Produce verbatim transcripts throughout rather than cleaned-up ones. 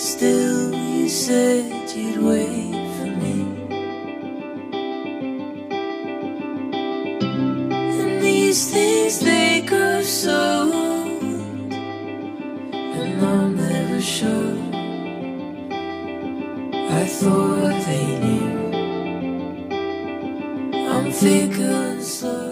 Still, you said you'd wait for me. And these things, they grow so old, and I'm never sure. I thought they knew. I'm fickle and slow.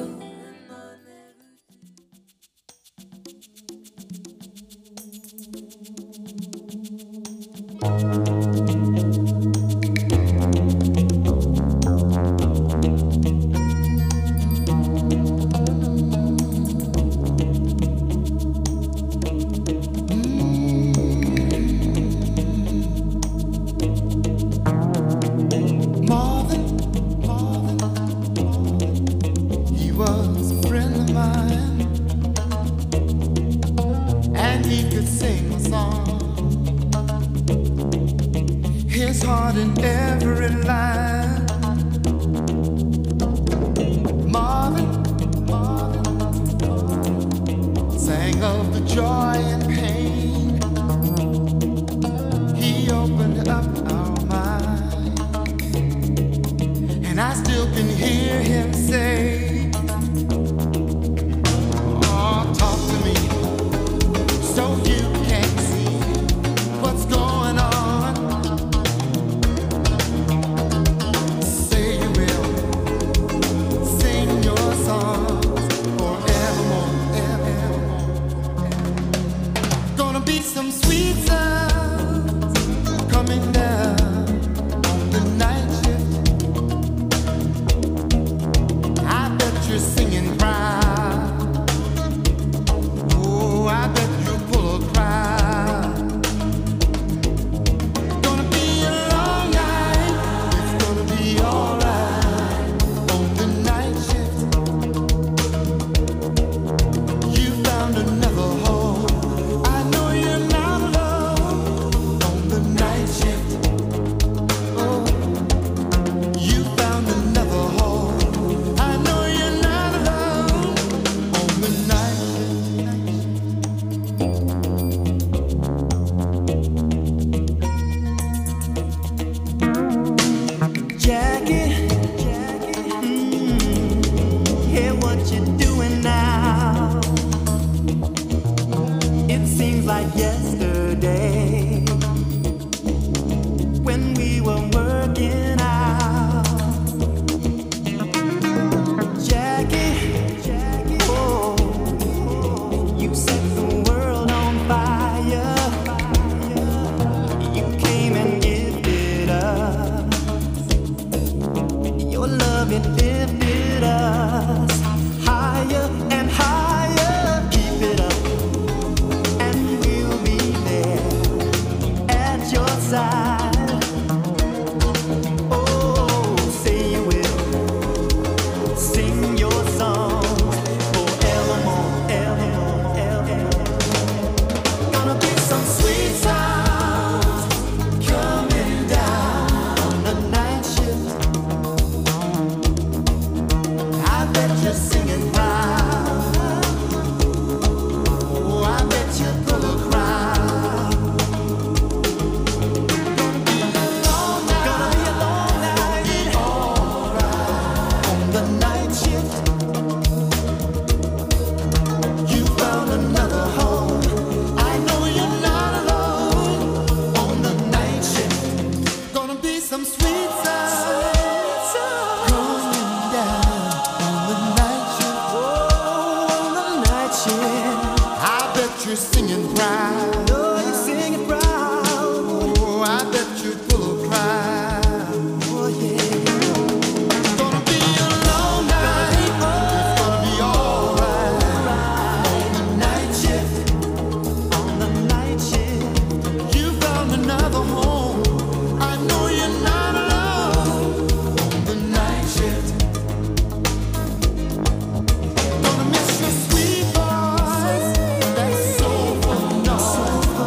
Sweet voice, that's so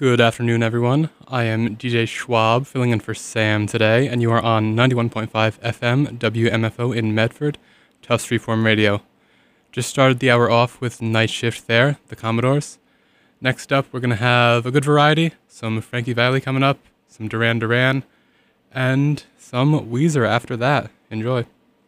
Good afternoon, everyone. I am D J Schwab, filling in for Sam today, and you are on ninety-one point five F M W M F O in Medford, Tufts Freeform Radio. Just started the hour off with Night Shift there, the Commodores. Next up, we're going to have a good variety, some Frankie Valli coming up, some Duran Duran, and some Weezer after that. Enjoy.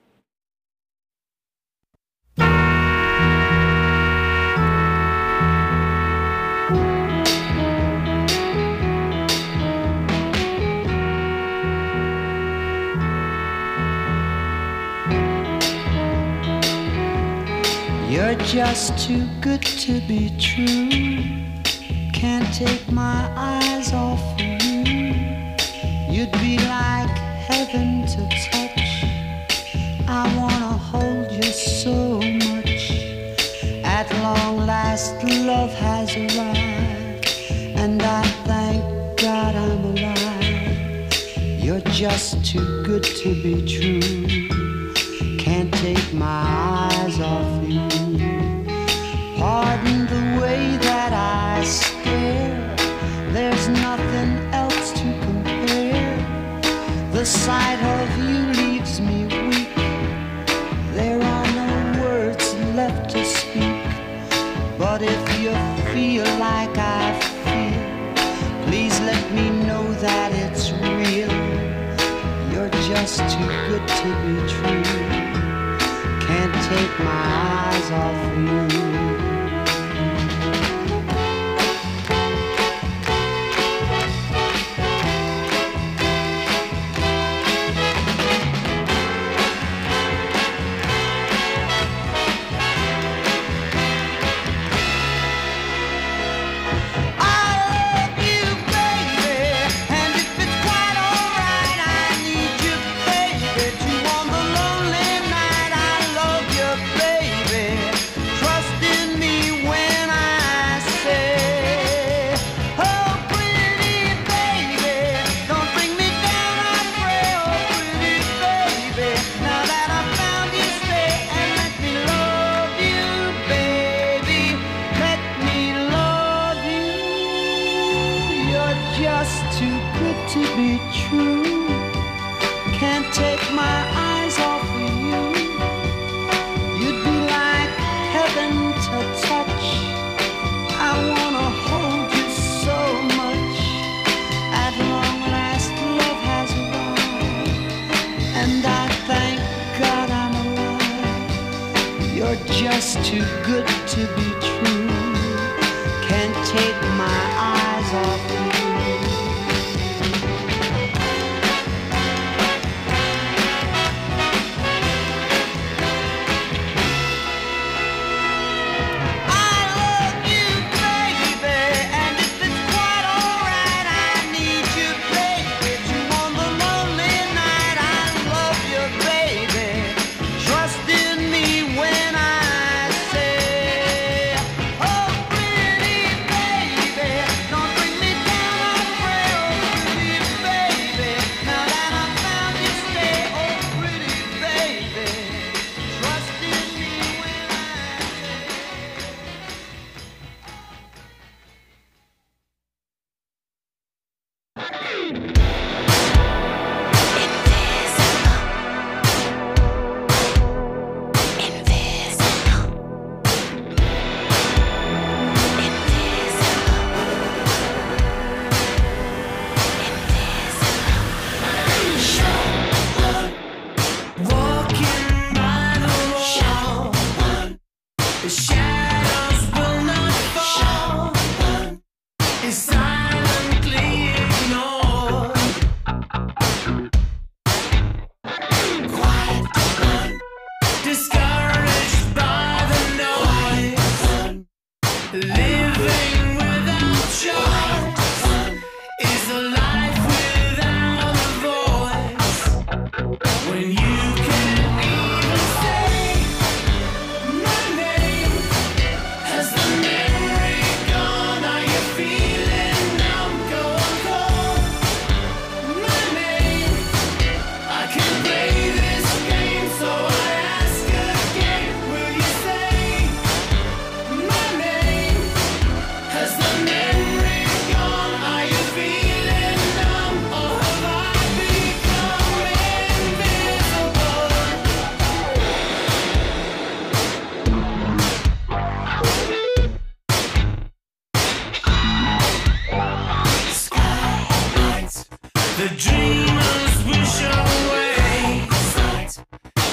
You're just too good to be true. Can't take my eyes off of you. You'd be like heaven to touch. I wanna hold you so much. At long last love has arrived, and I thank God I'm alive. You're just too good to be true. Can't take my eyes off you. Pardon the way that I stare. There's nothing else to compare. The sight of you leaves me weak. There are no words left to speak. But if you feel like I feel, please let me know that it's real. You're just too good to be true. Can't take my eyes off you. Just too good to be true. Can't take my eyes off you. Has the memory gone?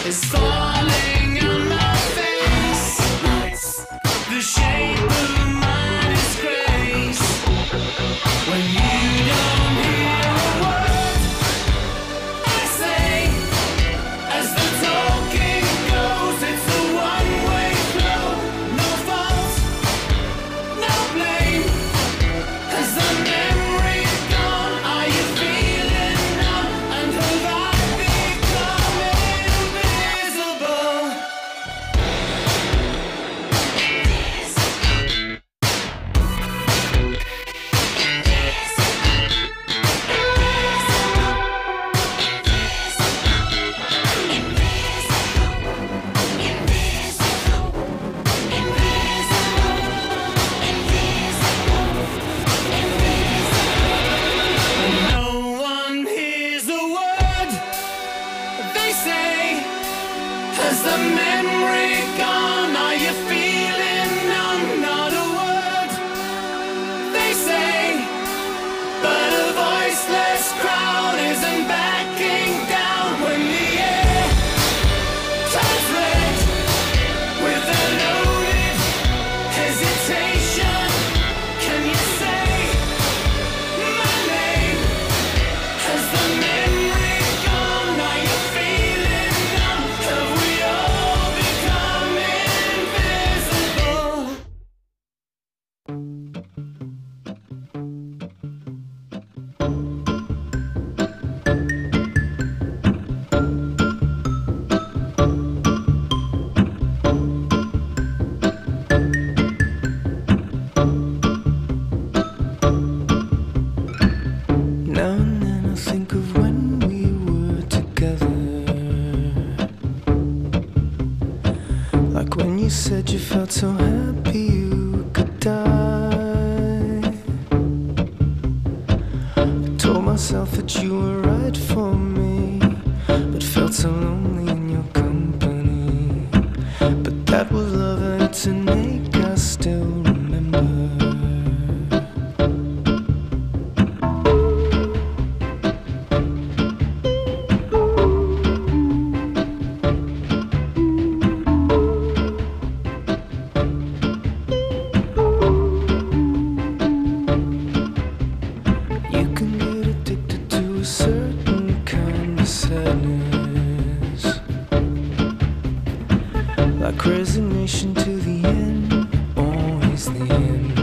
is falling on my face. The shape of my disgrace. When you don't hear a word I say, as the talking goes, it's a one-way flow. No fault, no blame. Has the memory gone? Are you feeling numb? And have I become invisible? No one hears a word they say. Has the memory gone? Are you feeling numb? Not a word they say, but a voiceless crowd isn't backing down when the air turns red with a loaded hesitation. Can you say my name? Has the memory gone? Are you feeling numb? Have we all become invisible? Now and then I think of when we were together, like when you said you felt so happy you could die. I told myself that you were right for me, but felt so lonely in your company. But that was love and it's an ache I still remember. You can get addicted to a certain kind of sadness, like resignation to the end, always the end.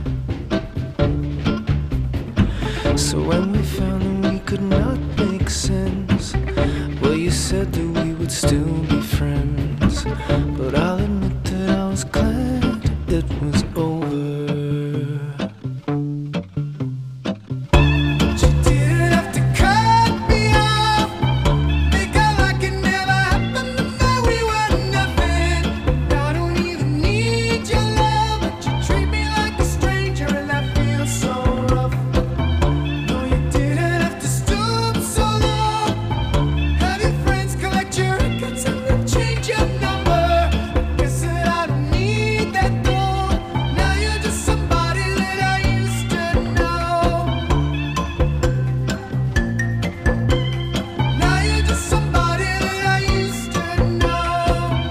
So when we found that we could not make sense, well, you said that we would still be friends. But I'll admit that I was glad it was over. But you didn't have to cut me off, make out like it never happened, and that we were nothing. I don't even need your love, but you treat me like a stranger, and that feels so rough. No, you didn't have to stoop so low. Have your friends collect your records and then change your number. Guess that I don't need that though. Now you're just somebody that I used to know. Now you're just somebody that I used to know.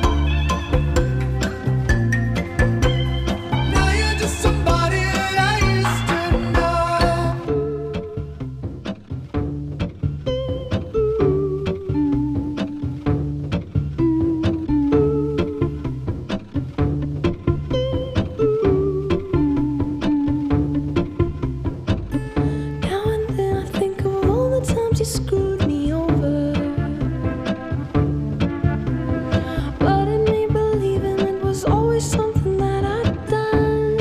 Now you're just somebody that I used to know. Now and then I think of all the times you screwed me over, but in me believing it was always something that I'd done.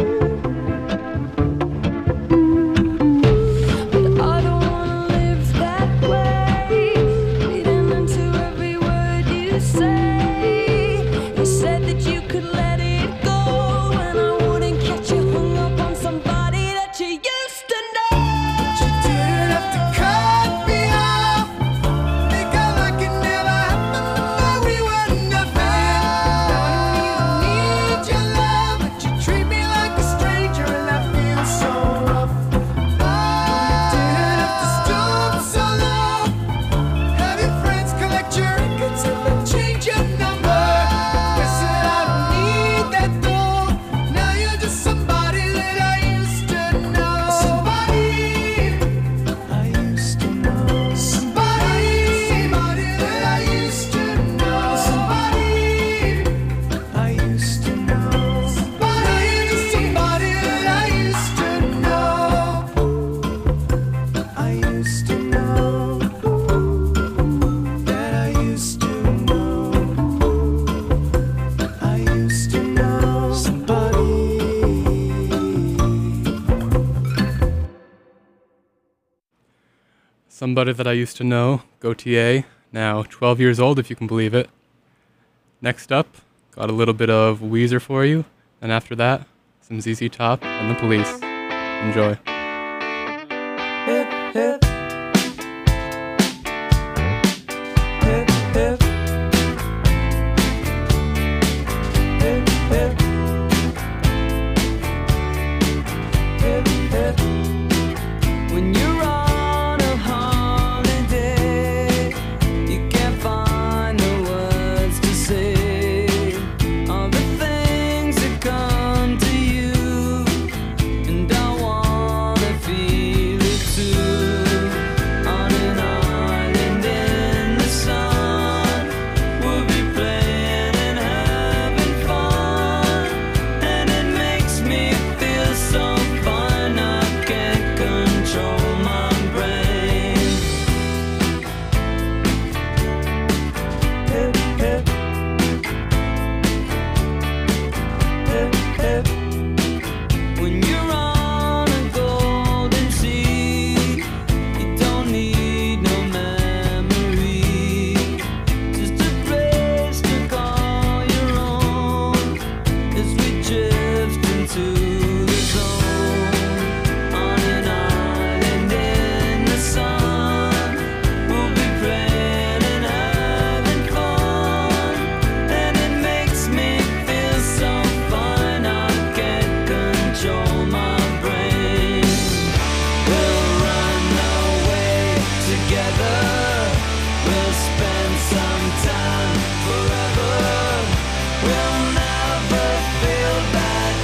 But I don't wanna live that way, reading into every word you say. You said that you could let it go, and I wouldn't catch you hung up on somebody that you used to know. But you didn't have to cut me off, make out like it never happened, and that we were nothing. I don't even need your love, but you treat me like a stranger, and that feels so rough. You didn't have to stoop so low, have your friends collect your records and then change your Somebody That I Used to Know, Gautier, now twelve years old if you can believe it. Next up, got a little bit of Weezer for you, and after that, some Z Z Top and The Police. Enjoy. Hip, hip. Hip, hip. Hip, hip. Hip, hip. When you're on a holiday, you can't find the words to say all the things that come to you, and I wanna feel it too. On an island in the sun, we'll be playing and having fun, and it makes me feel so fine I can't control my brain. Hip, hip. Hip, hip. When you're on a golden sea, you don't need no memory, just a place to call your own as we drift into the zone. On an island in the sun, we'll be playing and having fun, and it makes me feel so fine I can't control my brain. We'll run away together, we'll spend some time forever, we'll never feel that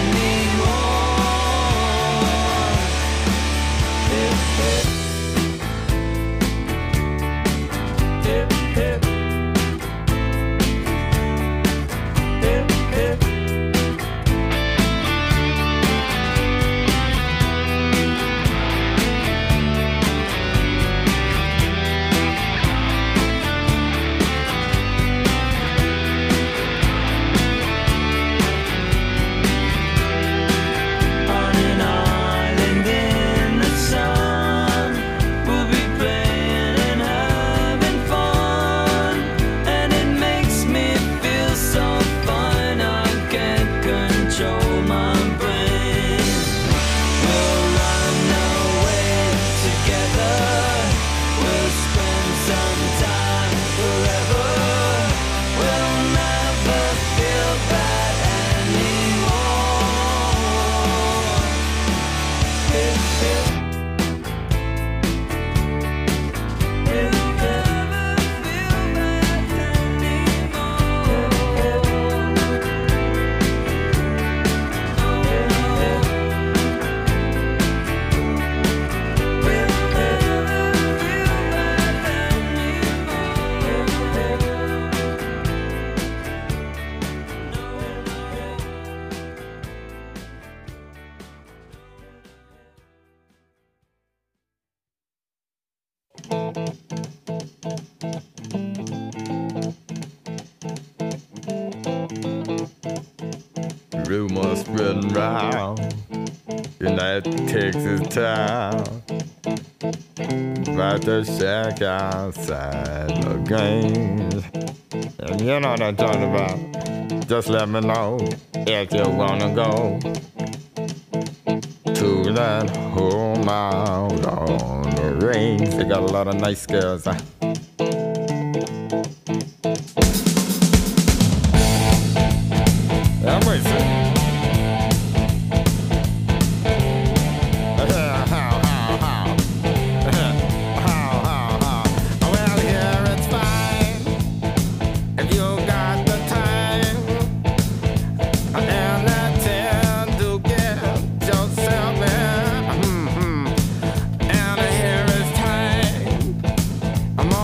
anymore. Hip, hip. Hip, hip. Hip, hip. On an island in the sun, we'll be playing and having fun, and it makes me feel so fine I can't control my brain. We'll run away together, we'll spend some time forever, we'll never feel bad anymore. Hip, hip. Hip, hip. Never feel bad anymore. Hip, hip. We'll never feel bad Rumors spreading round in that Texas town about the shack outside the games. And you know what I'm talking about. Just let me know if you wanna go to that home out on the range. They got a lot of nice girls. Huh? I'm racing. Well, here it's fine if you got the time and the time to get yourself in. Mhm. And here it's time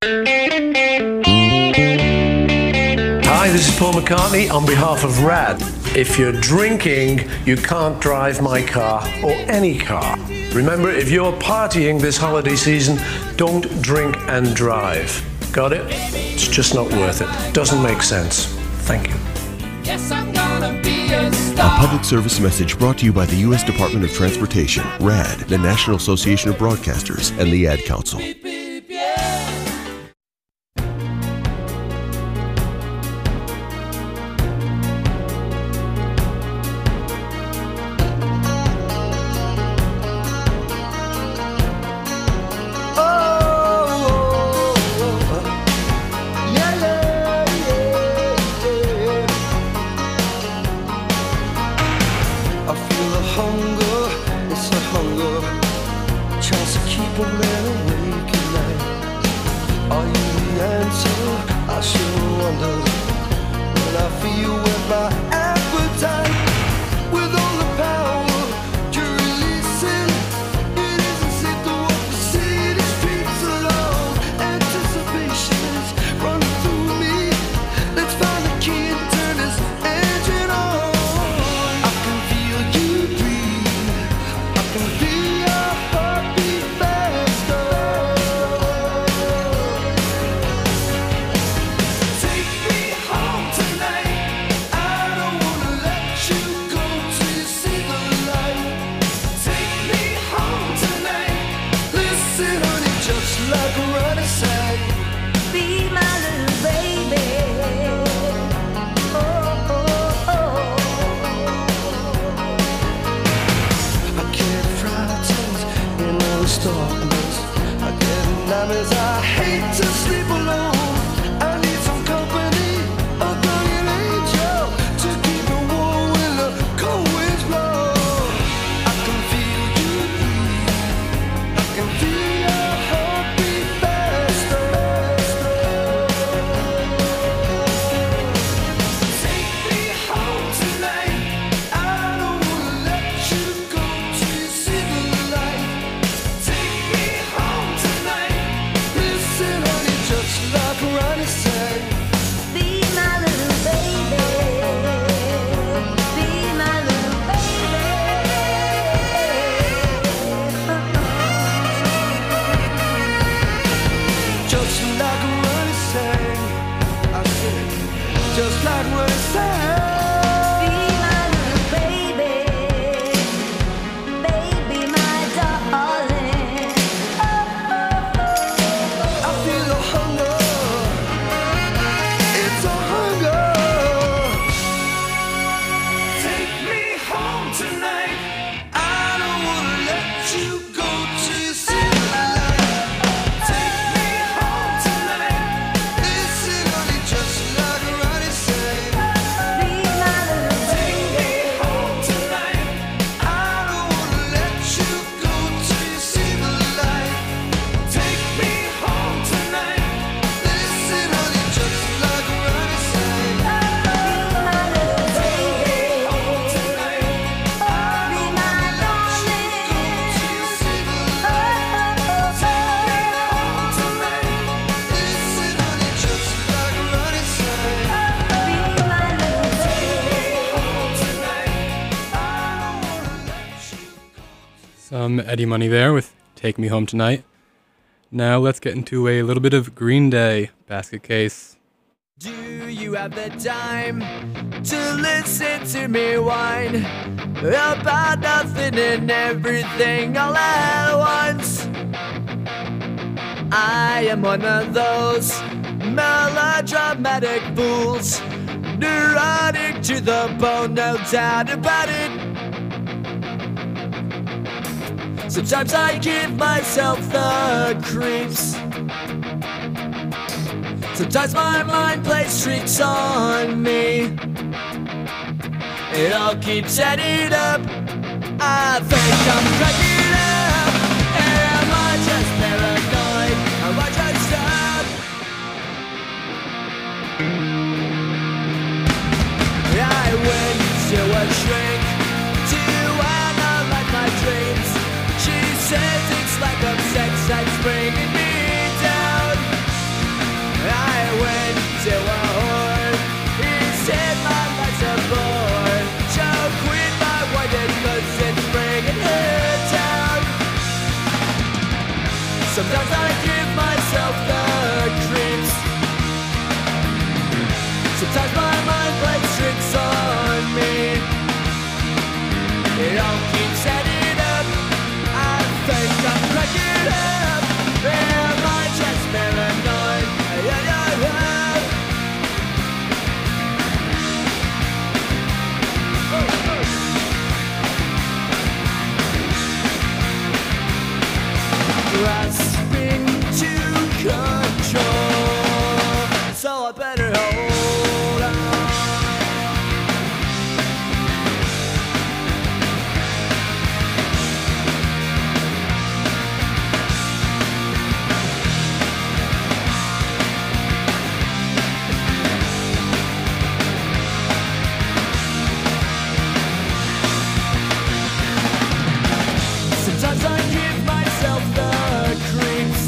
Hi, this is Paul McCartney on behalf of RAD. If you're drinking, you can't drive my car or any car. Remember, if you're partying this holiday season, don't drink and drive. Got it? It's just not worth it. Doesn't make sense. Thank you. Yes, I'm gonna be a A star. public service message brought to you by the U S Department of Transportation, RAD, the National Association of Broadcasters, and the Ad Council. Beep, beep, yeah. I feel a hunger, it's a hunger, tries to keep a man awake at night. Are you the answer? I sure wonder. When I feel with my appetite, with all the power you're releasing, it isn't safe to walk the city streets alone. Anticipation is running through me. Let's find the key and turn this engine on. I can feel you breathe. I can feel your heartbeat faster. Take me home tonight. I don't wanna let you go till you see the light. Take me home tonight. Listen, honey, just like a running sight. Be my little baby. Oh, oh, oh. I get frightened in all this darkness. I get nightmares. I hate to sleep alone. I need some company, a guardian angel to keep me warm when the cold winds blow. I can feel you breathe. I can feel your heartbeat faster. Take me home tonight. I don't wanna let you go till you see the light. Take me home tonight. Listen, honey, just like Ronnie said. Be my little baby. Be my little baby. Just like Ronnie said. I said, just like Ronnie said. Be my little baby. Baby, my darling. I feel a hunger. It's a hunger. Take me home tonight. I don't wanna let you go till you see the light. Take me home tonight. Listen, honey, just like Ronnie said. Be my little Take me baby. home tonight. I don't wanna let you go till you see the light. Take me home tonight. Listen, honey, just like Ronnie said. Be my little baby. Home tonight. Be my darling. Till you see the light. Take me home tonight. Listen, honey, just like Ronnie said. Be my little baby. Home tonight. I don't wanna let you go. Some Eddie Money there with Take Me Home Tonight. Now let's get into a little bit of Green Day basket case. Do you have the time to listen to me whine about nothing and everything all at once? I am one of those melodramatic fools, neurotic to the bone, no doubt about it. Sometimes I give myself the creeps. Sometimes my mind plays tricks on me. It all keeps adding up. I think I'm cracking up. Am I just paranoid? Am I just up? I went to a shrink to analyze my dreams. She says it's like a sex that's bringing me down. It all keeps adding up. I think I'm cracking up. Am I just paranoid? Yeah, yeah, yeah. Grasping to control, so I better hold on. Sometimes I give myself the creeps.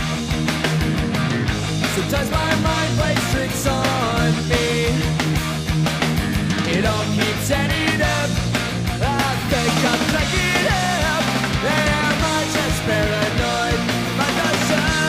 Sometimes my mind plays tricks on me. It all keeps adding up. I think I'm cracking up. Am I just paranoid? Am I just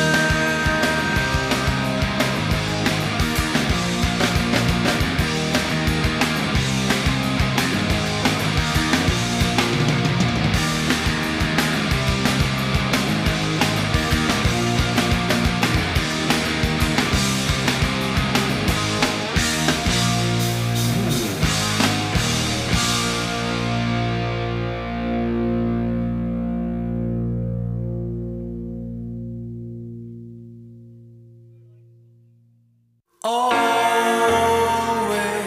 always,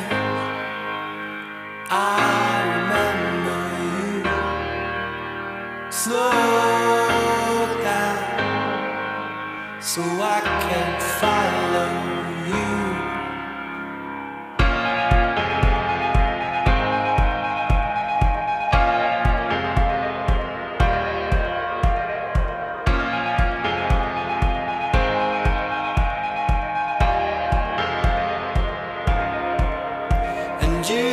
I remember you. Slow down, so I can follow you. And you,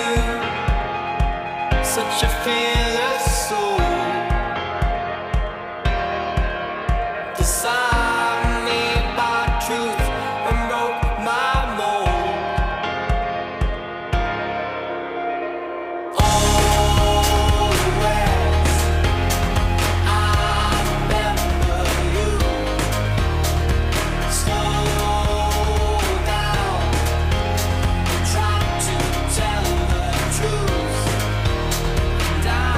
such a fearless soul, disarmed me by truth and broke my mold. Always, I remember you. Slow down, try to tell the truth, and I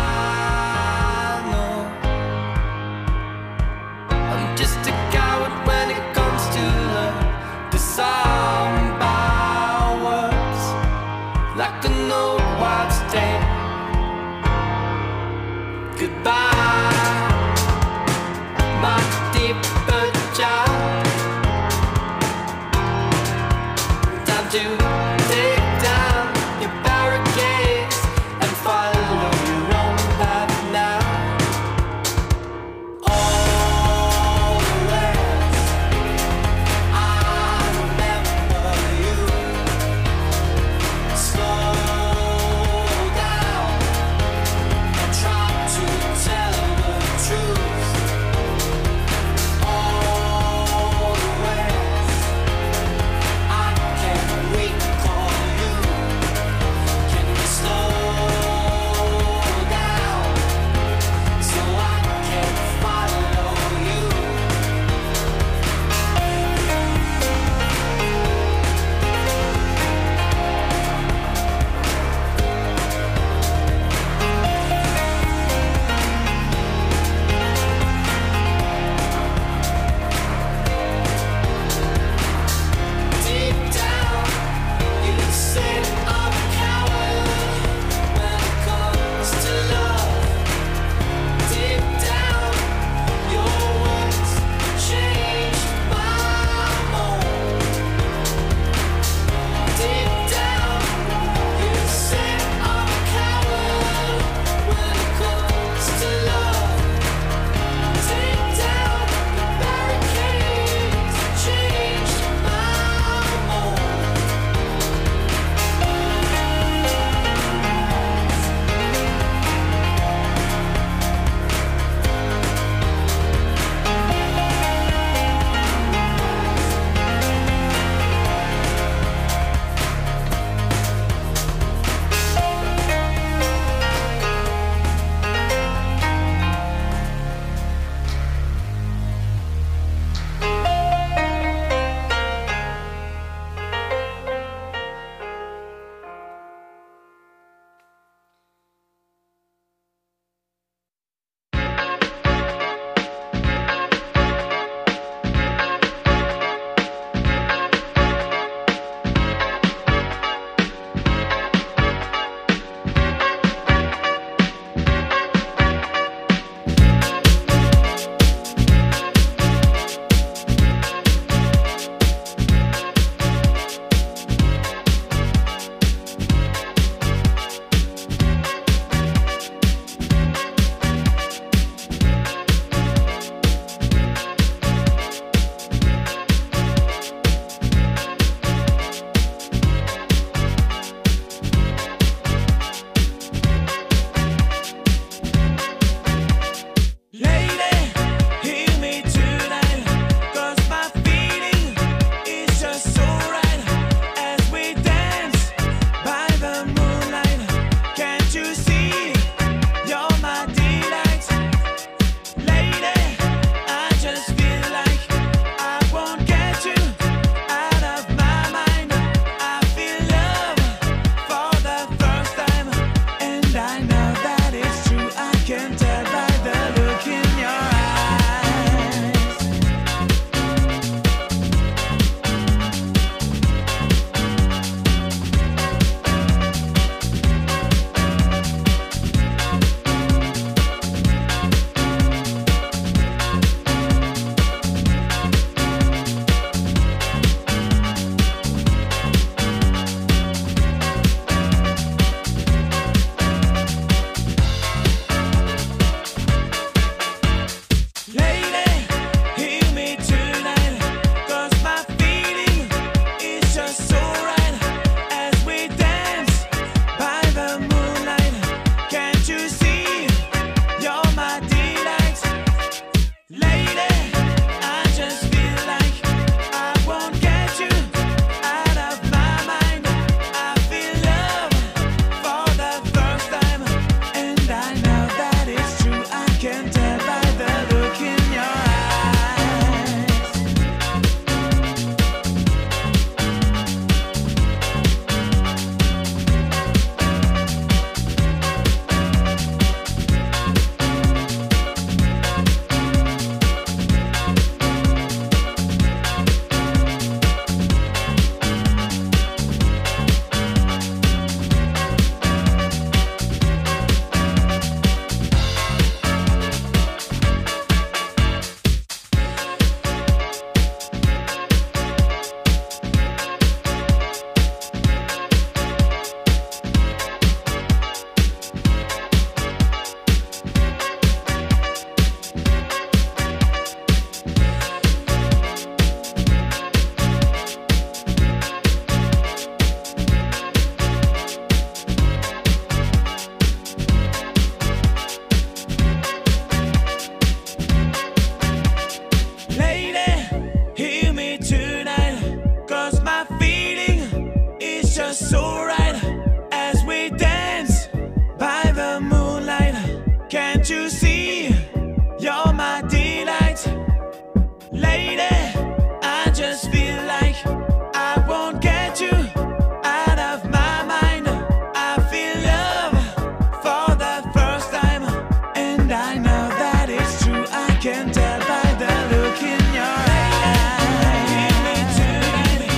right as we dance by the moonlight. Can't you see you're my delight? Lady, I just feel like I won't get you out of my mind. I feel love for the first time, and I know that it's true. I can tell by the look in your eye. Give me tonight,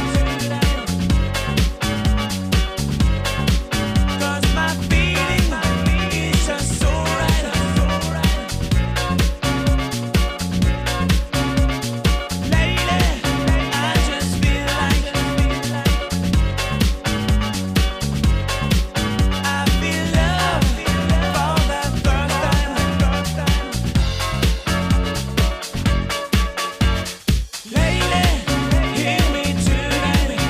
'cause my feeling is just so right. Lady, I just feel like I feel love for the first time. Lady, hear me tonight.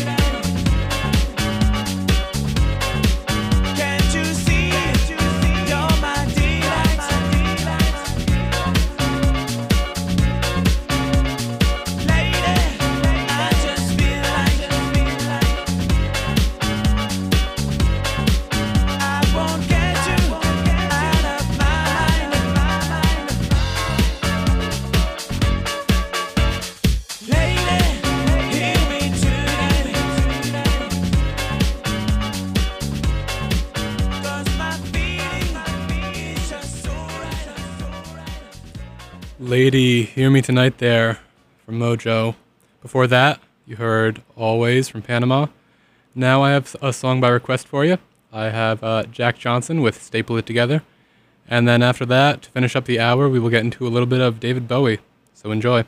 Can't you see you're my delight? Lady, I just feel like I won't get you out of my mind. Lady, hear me tonight, 'cause my feeling is just so right. Lady, Hear Me Tonight there from Mojo. Before that, you heard Always from Panama. Now I have a song by request for you. I have uh, Jack Johnson with Staple It Together. And then after that, to finish up the hour, we will get into a little bit of David Bowie. So enjoy.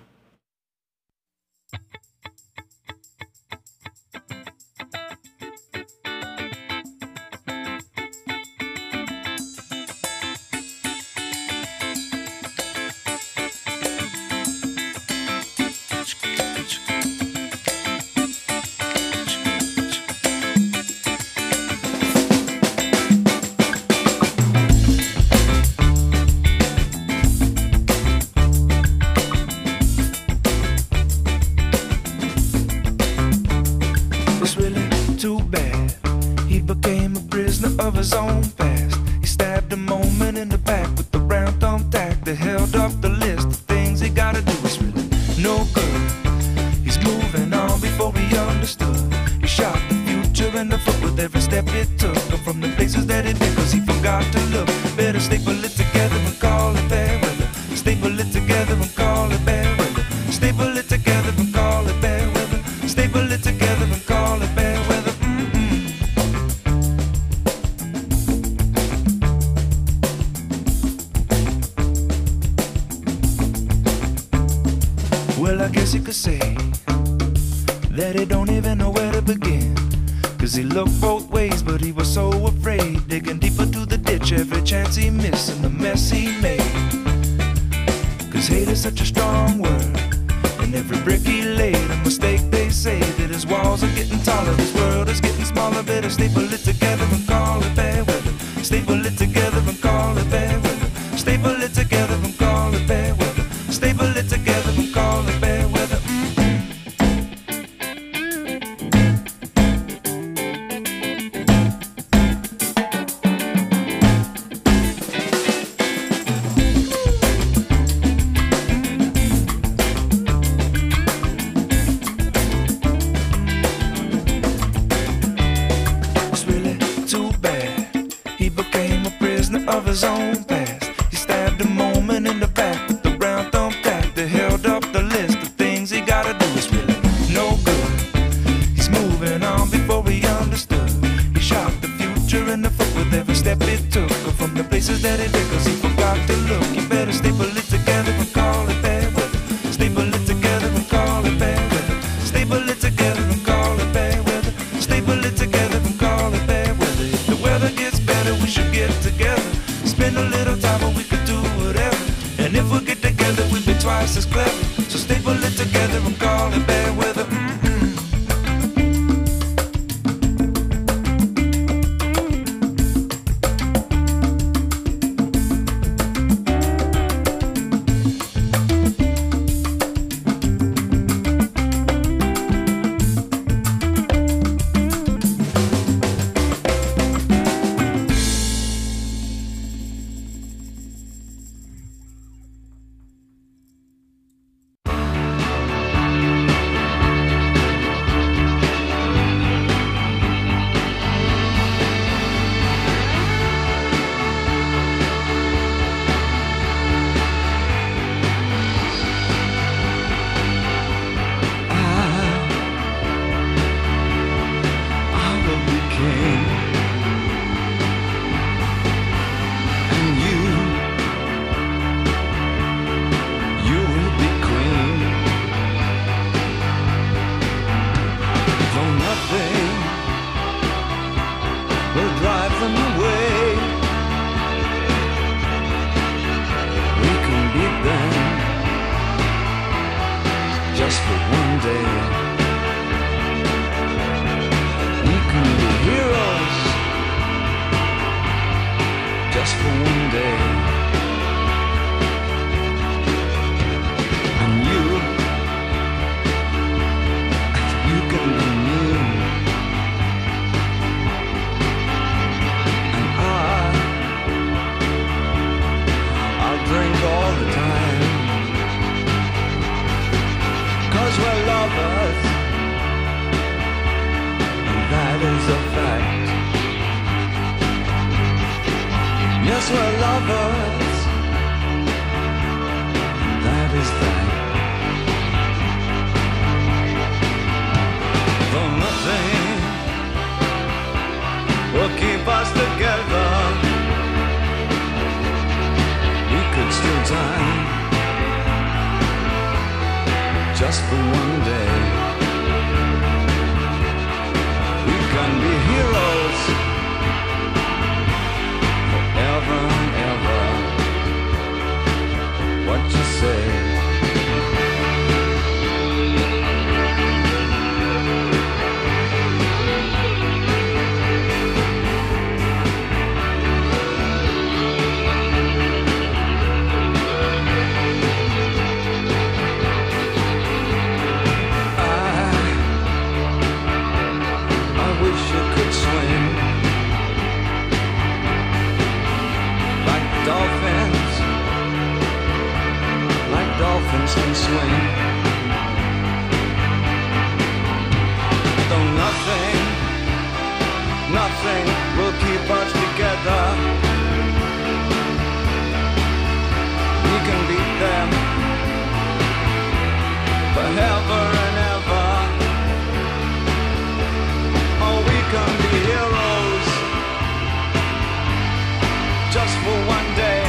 It's really too bad. He became a prisoner of his own past. He stabbed a moment in the back with the brown thumbtack that held up the list of things he gotta do. It's really no good. He's moving on before he understood. He shot the future in the foot with every step it took. And from the places that it did, 'cause he forgot to look. Better staple it together and call it bad weather. Staple it together and call it bad weather. Staple it together and call it bad weather. Staple it together and call it bad weather. Mm-mm. Well, I guess you could say that he don't even know where to begin. 'Cause he looked both ways, but he was so afraid, digging deeper to the ditch every chance he missed and the mess he made. 'Cause hate is such a strong word, and every brick he laid a mistake. They say that his walls are getting taller, his world is getting smaller. Better staple it together and call it bad weather. Staple it together and call it bad weather. Staple it together and call it bad weather. Staple it together and call it bad weather. Mm-mm. It's really too bad. He became a prisoner of his own past. He stabbed a moment in the back with the brown thumbtack that held up the list of things he gotta do. It's really no good. He's moving on before he understood. He shot the future in the foot with every step it took. Or from the places that it did, 'cause he forgot to look. You better staple it together and call it bad weather. Staple it together and call it bad weather. Staple it together and call it bad weather. Staple it together and call it bad weather. If the weather gets better, we should get together. Spend a little time and we could do whatever. And if we get together, we'll be twice as clever. So staple it together and call it bad weather. Mm-mm. will drive them away. We can beat them just for one day. We can be heroes just for one day. And you, you can be me. And I, I'll drink all the time. 'Cause we're lovers, and that is a fact. Yes, we're lovers, and that is that. Though nothing will keep us together, we could steal time just for one day. We can be heroes forever and ever. What you say? Dolphins, like dolphins can swim. Though nothing, nothing will keep us together, we can beat them forever and ever. Oh, we can be heroes just for one day.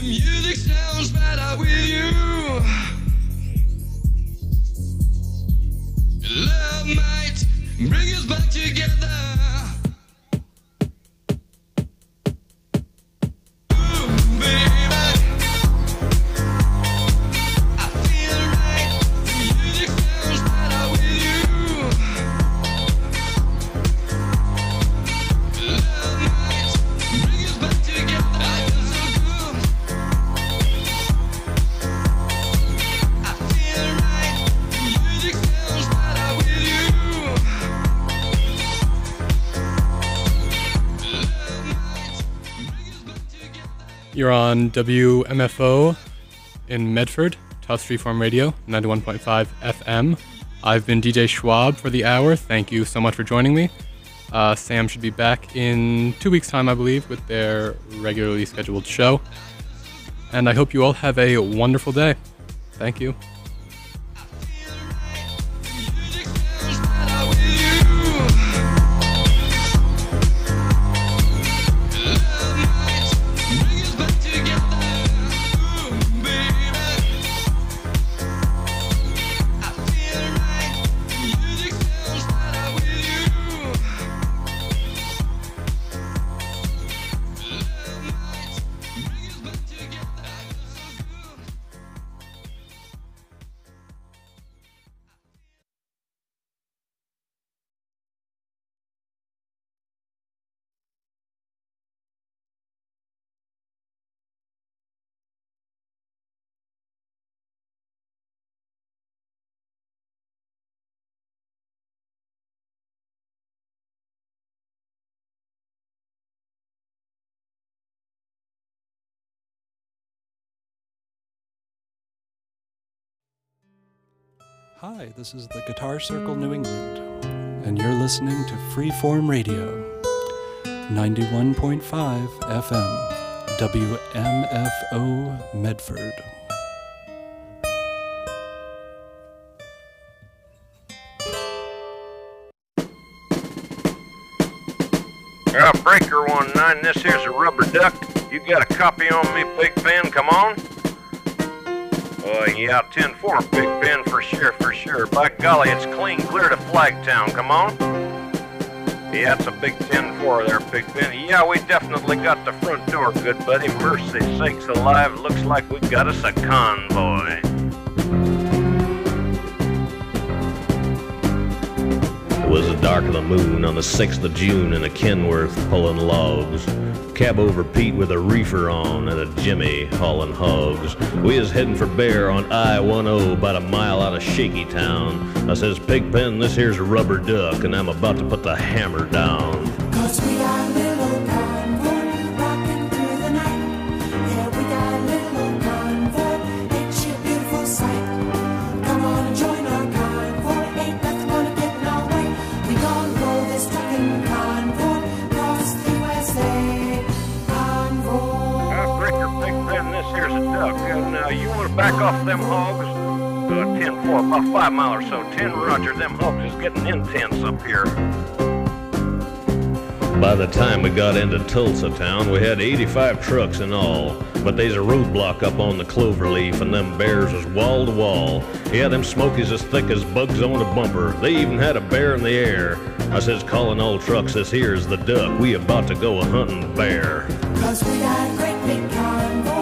music sounds better with you. Love might bring us back together. You're on W M F O in Medford, Tufts Freeform Radio, ninety-one point five F M. I've been D J Schwab for the hour. Thank you so much for joining me. Uh, Sam should be back in two weeks' time, I believe, with their regularly scheduled show. And I hope you all have a wonderful day. Thank you. Hi, this is the Guitar Circle New England, and you're listening to Freeform Radio, ninety-one point five F M, W M F O Medford. Uh, Breaker one nine, this here's a Rubber Duck. You got a copy on me, Big Ben? Come on. Uh, yeah, ten four, Big Ben, for sure, for sure. By golly, it's clean clear to Flagtown, come on. Yeah, it's a big ten four there, Big Ben. Yeah, we definitely got the front door, good buddy. Mercy sakes alive, looks like we got us a convoy. It was the dark of the moon on the sixth of June in a Kenworth pulling logs. Cab over Pete with a reefer on and a Jimmy hauling hogs. We is heading for Bear on I ten, about a mile out of Shaky Town. I says, Pigpen, this here's a Rubber Duck, and I'm about to put the hammer down. Cause we got a little convoy rocking through the night. Yeah, we got a little convoy, it's a beautiful sight. Come on and join our convoy, ain't nothing gonna get in our way. We gonna roll this trucking convoy across the U S A. Uh, Breaker, Big Ben, this here's a duck. Uh, now, you want to back off them hogs? Uh, ten four, about five mile or so. ten Roger, them hogs is getting intense up here. By the time we got into Tulsa town, we had eighty-five trucks in all. But they's a roadblock up on the Cloverleaf, and them bears was wall to wall. Yeah, them smokies as thick as bugs on a bumper. They even had a bear in the air. I says, calling all trucks, this here's the duck. We about to go a hunting bear. Cause we got a great big convoy